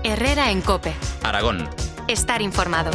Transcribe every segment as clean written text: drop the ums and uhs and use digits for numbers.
Herrera en COPE. Aragón. Estar informado.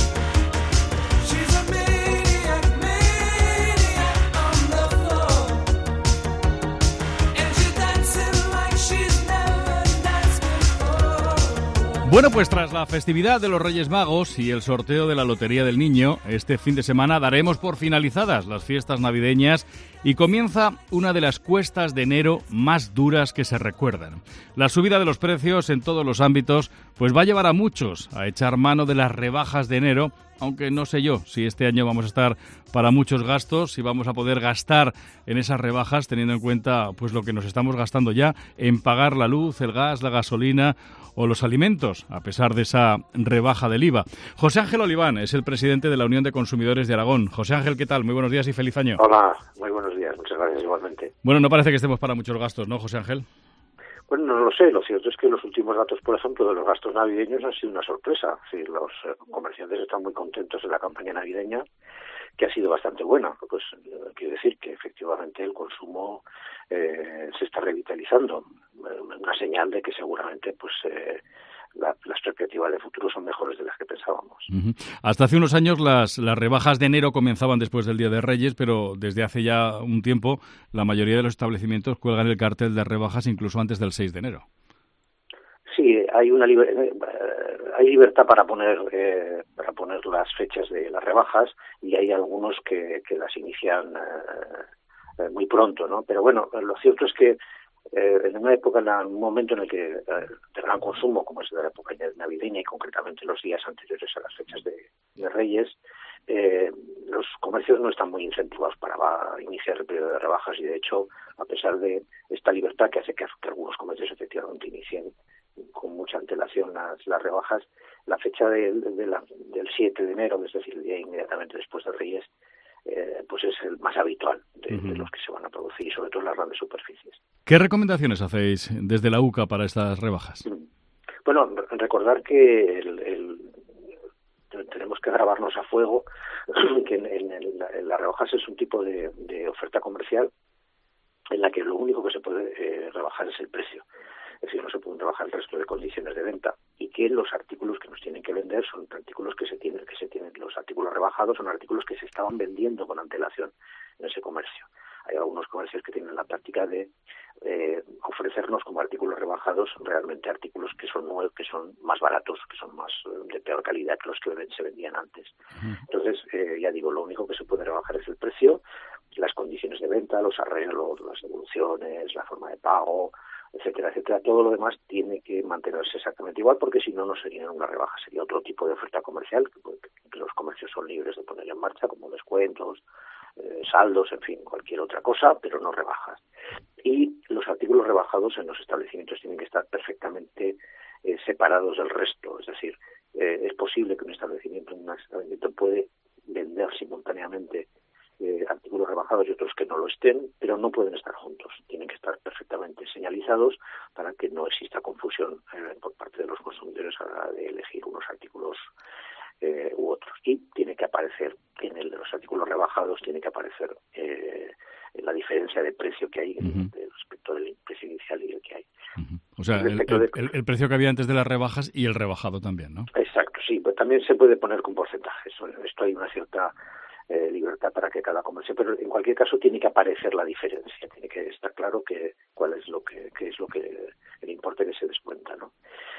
Bueno, pues tras la festividad de los Reyes Magos y el sorteo de la Lotería del Niño, este fin de semana daremos por finalizadas las fiestas navideñas y comienza una de las cuestas de enero más duras que se recuerdan. La subida de los precios en todos los ámbitos pues va a llevar a muchos a echar mano de las rebajas de enero, aunque no sé yo si este año vamos a estar para muchos gastos, si vamos a poder gastar en esas rebajas teniendo en cuenta pues lo que nos estamos gastando ya en pagar la luz, el gas, la gasolina o los alimentos, a pesar de esa rebaja del IVA. José Ángel Oliván es el presidente de la Unión de Consumidores de Aragón. José Ángel, ¿qué tal? Muy buenos días y feliz año. Hola, muy buenos días, muchas gracias igualmente. Bueno, no parece que estemos para muchos gastos, ¿no, José Ángel? Bueno, no lo sé, lo cierto es que los últimos datos, por ejemplo, de los gastos navideños han sido una sorpresa. Sí, los comerciantes están muy contentos de la campaña navideña, que ha sido bastante buena. Pues quiere decir que efectivamente el consumo se está revitalizando, una señal de que seguramente pues las perspectivas de futuro son mejores de las que pensábamos. Uh-huh. Hasta hace unos años las rebajas de enero comenzaban después del Día de Reyes, pero desde hace ya un tiempo la mayoría de los establecimientos cuelgan el cartel de rebajas incluso antes del 6 de enero. Sí, hay hay libertad para poner las fechas de las rebajas y hay algunos que las inician muy pronto, ¿no? Pero bueno, lo cierto es que en una época, en un momento en el que de gran consumo, como es la época navideña y concretamente los días anteriores a las fechas de Reyes, los comercios no están muy incentivados para iniciar el periodo de rebajas y de hecho, a pesar de esta libertad que hace que algunos comercios efectivamente inicien con mucha antelación las rebajas, la fecha del 7 de enero, es decir, el día inmediatamente después de Reyes, pues es el más habitual de los que se van a producir y sobre todo en las grandes superficies. ¿Qué recomendaciones hacéis desde la UCA para estas rebajas? Bueno, recordar que tenemos que grabarnos a fuego que en las rebajas es un tipo de oferta comercial en la que lo único que se puede rebajar es el precio. Es decir, no se pueden rebajar el resto de condiciones de venta y que los artículos que nos tienen que vender son artículos que se tienen, los artículos rebajados son artículos que se estaban vendiendo con antelación en ese comercio. Hay algunos comercios que tienen la práctica de ofrecernos como artículos rebajados realmente artículos que son nuevos, que son más baratos, que son más de peor calidad que los que se vendían antes. Entonces, ya digo, lo único que se puede rebajar es el precio, las condiciones de venta, los arreglos, las devoluciones, la forma de pago, etcétera, etcétera. Todo lo demás tiene que mantenerse exactamente igual porque si no, no sería una rebaja, sería otro tipo de oferta comercial que los comercios son libres de poner en marcha, como descuentos, saldos, en fin, cualquier otra cosa, pero no rebajas. Y los artículos rebajados en los establecimientos tienen que estar perfectamente separados del resto, es decir, es posible que un establecimiento puede vender simultáneamente artículos rebajados y otros que no lo estén, pero no pueden estar juntos. Tienen que estar perfectamente señalizados para que no exista confusión por parte de los consumidores a la hora de elegir unos artículos u otros. Y tiene que aparecer en el de los artículos rebajados, tiene que aparecer la diferencia de precio que hay respecto del precio inicial y el que hay. O sea, el precio que había antes de las rebajas y el rebajado también, ¿no? Exacto, sí. Pero también se puede poner con porcentajes. Esto hay una cierta libertad para que cada comercio, pero en cualquier caso tiene que aparecer la diferencia, tiene que estar claro cuál es el importe que se descuenta, ¿no?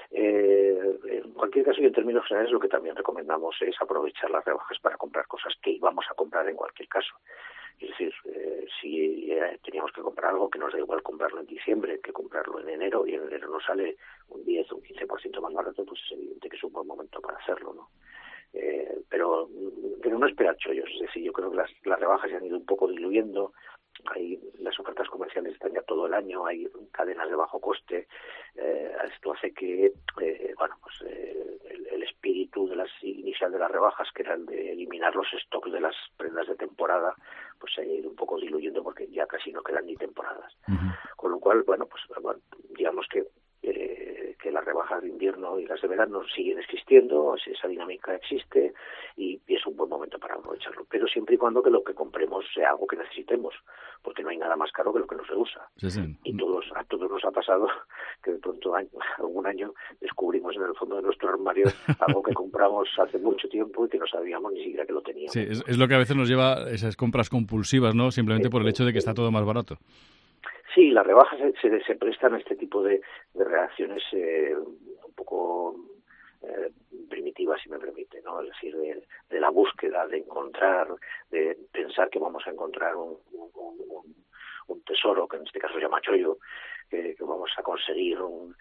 En cualquier caso y en términos generales lo que también recomendamos es aprovechar las rebajas para comprar cosas que íbamos a comprar en cualquier caso. Es decir, si teníamos que comprar algo que nos da igual comprarlo en diciembre que comprarlo en enero y en enero nos sale un 10 o un 15% más barato, pues es evidente que es un buen momento para hacerlo, ¿no? Pero no esperar chollos, es decir, yo creo que las rebajas se han ido un poco diluyendo, las ofertas comerciales están ya todo el año, hay cadenas de bajo coste, esto hace que el espíritu inicial de las rebajas, que era el de eliminar los stocks de las prendas de temporada, pues se ha ido un poco diluyendo porque ya casi no quedan ni temporadas. Con lo cual, digamos que las rebajas rebajas de invierno y las de verano siguen existiendo, esa dinámica existe y es un buen momento para aprovecharlo, pero siempre y cuando que lo que compremos sea algo que necesitemos, porque no hay nada más caro que lo que no se usa. Sí, sí. Y a todos nos ha pasado que de pronto algún año descubrimos en el fondo de nuestro armario algo que compramos hace mucho tiempo y que no sabíamos ni siquiera que lo teníamos. Sí, es lo que a veces nos lleva a esas compras compulsivas, ¿no? Simplemente por el hecho de que está todo más barato. Sí, las rebajas se prestan a este tipo de reacciones un poco primitivas, si me permite, ¿no? Es decir, de la búsqueda, de encontrar, de pensar que vamos a encontrar un tesoro, que en este caso se llama chollo, que vamos a conseguir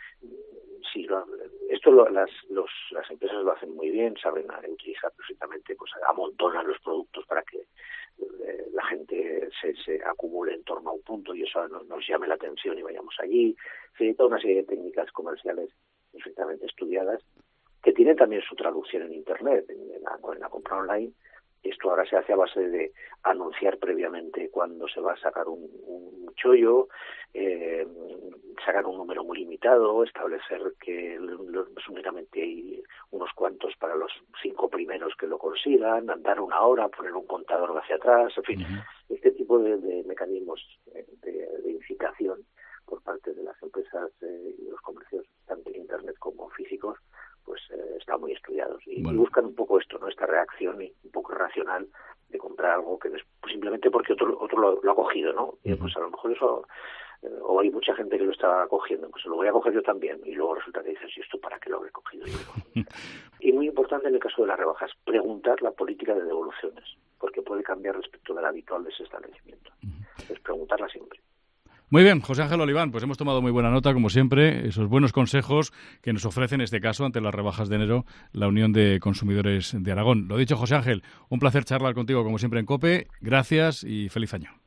las empresas lo hacen muy bien, saben utilizar perfectamente, pues amontonan los productos para que la gente se acumule en torno a un punto y eso nos llame la atención y vayamos allí. Se necesita una serie de técnicas comerciales perfectamente estudiadas que tienen también su traducción en Internet, en la compra online. Esto ahora se hace a base de anunciar previamente cuándo se va a sacar un chollo, sacar un número muy limitado, establecer que únicamente hay unos cuantos para los 5 primeros que lo consigan, dar una hora, poner un contador hacia atrás, en fin, este tipo de mecanismos de incitación por parte de las empresas y los comercios, tanto en Internet como físicos, pues están muy estudiados y buscan un poco esto, ¿no? Esta reacción un poco racional de comprar algo que es simplemente porque otro lo ha cogido, ¿no? Y pues a lo mejor eso, o hay mucha gente que lo está cogiendo, pues lo voy a coger yo también, y luego resulta que dices, ¿y esto para qué lo habré cogido yo? Y muy importante en el caso de las rebajas, preguntar la política de devoluciones, porque puede cambiar respecto del habitual de ese establecimiento. Es preguntarla siempre. Muy bien, José Ángel Oliván, pues hemos tomado muy buena nota, como siempre, esos buenos consejos que nos ofrece en este caso, ante las rebajas de enero, la Unión de Consumidores de Aragón. Lo dicho, José Ángel, un placer charlar contigo, como siempre, en COPE. Gracias y feliz año.